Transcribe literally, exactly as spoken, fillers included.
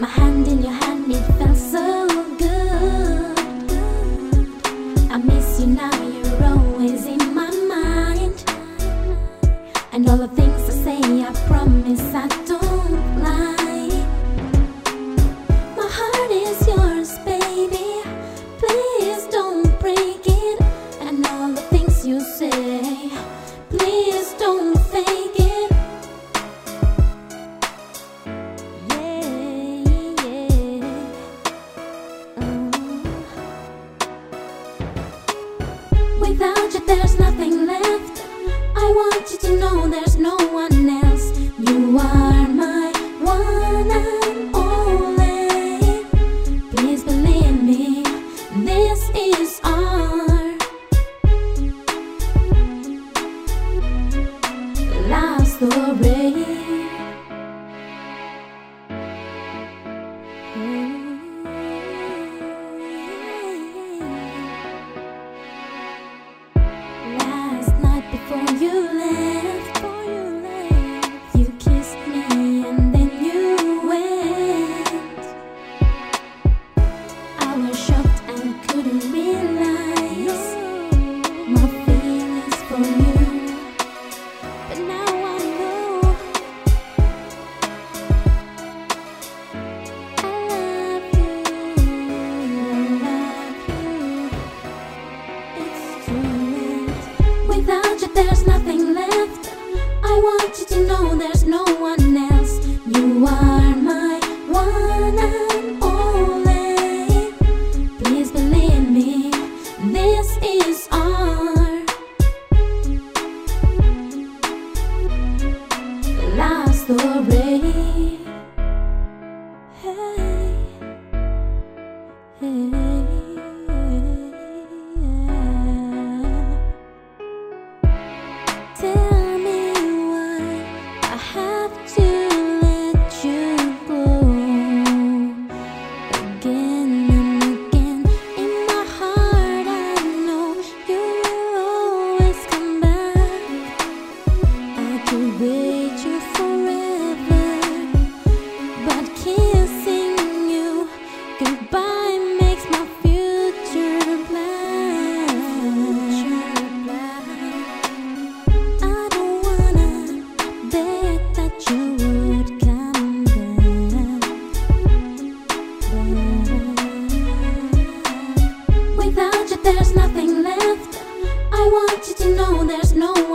My hand in your hand, it felt so good. I miss you now, you're always in my mind. And all the things I say, I promise I don't lie. My heart is yours, baby. Please don't break it. And all the things you say, please don't fake it. Without you there's nothing left. I want you to know there's no one else. You are my one and only. Please believe me, this is our love story. Before you left, you kissed me and then you went. I was shocked and couldn't realize my feelings for you, but now I know I love you, I love you. It's too late. Without you there's nothing left. I want you to know there's no one else. You are my one and only. Please believe me, this is our love story. Hey, hey. Tell me why I have to let you go again and again. In my heart I know you will always come back. I could wait you forever, but kissing you goodbye makes my future black. Without you there's nothing left. I want you to know there's no